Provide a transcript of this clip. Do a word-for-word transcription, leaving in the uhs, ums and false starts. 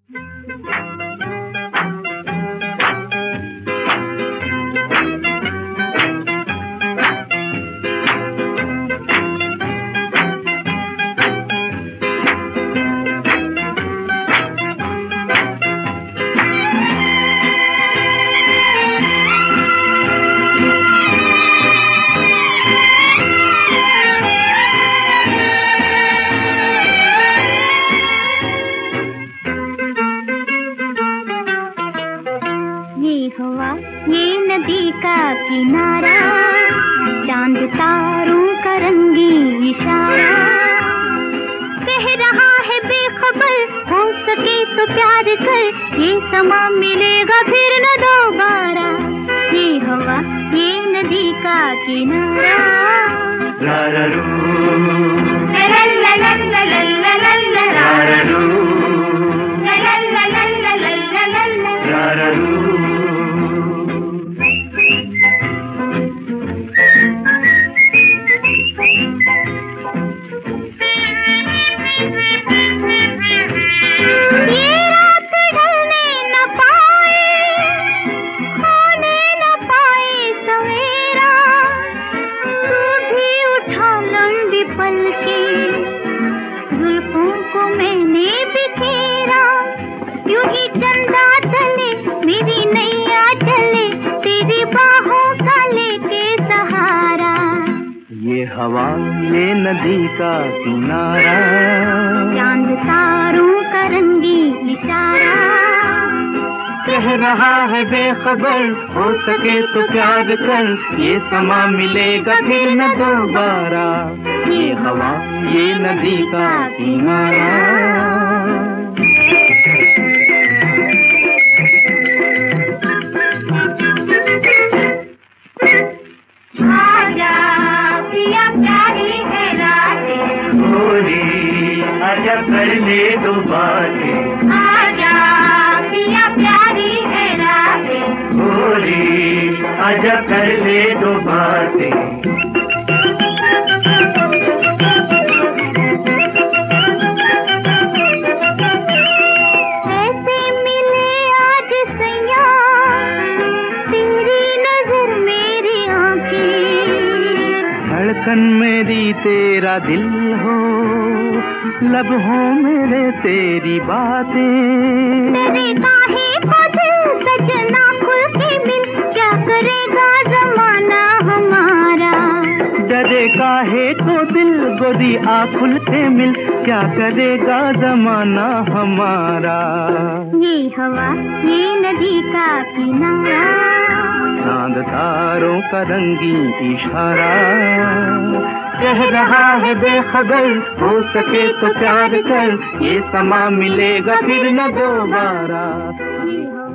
ये नदी का किनारा, चांद तारों का रंगी इशारा, कह रहा है बेखबर हो सके तो प्यार कर, ये समा मिलेगा फिर न दोबारा। ये हवा ये नदी का किनारा, ला ला रू, ला ला ला ला ला ला ला ला ला रू, ला ला ला ला ला ला ला ला ला रू। हवा ये नदी का किनारा, चांद तारों का रंगी इशारा, कह रहा है बेखबर हो सके तो प्यार कर, ये समा मिलेगा फिर न दोबारा। ये हवा ये नदी का किनारा। आजा कर ले दो बातें, आजा पिया प्यारी है रातें, भोली आजा कर ले दो बातें। ऐसे मिले आज सैया, तेरी नजर मेरी आँखें, धड़कन मेरी तेरा दिल हो, लब हो मेरे तेरी बातें। तेरे काहे को दिल सजना खुल के मिल, क्या करेगा जमाना हमारा। डरे काहे को दिल गोदी आ खुल के मिल, क्या करेगा जमाना हमारा। ये हवा ये नदी का किनारा, चांद तारों का रंगी इशारा, कह रहा है बेखबर हो सके तो प्यार कर, ये समा मिलेगा फिर न दोबारा।